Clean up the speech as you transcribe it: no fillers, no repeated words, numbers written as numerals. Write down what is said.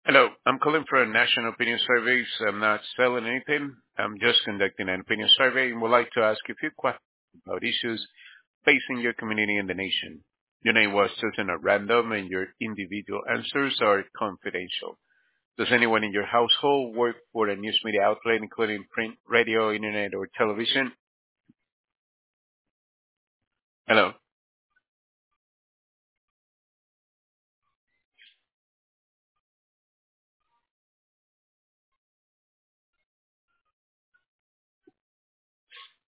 Hello, I'm calling for a national opinion survey. So I'm not selling anything. I'm just conducting an opinion survey and would like to ask you a few questions about issues facing your community and the nation. Your name was chosen at random and your individual answers are confidential. Does anyone in your household work for a news media outlet, including print, radio, internet, or television? Hello.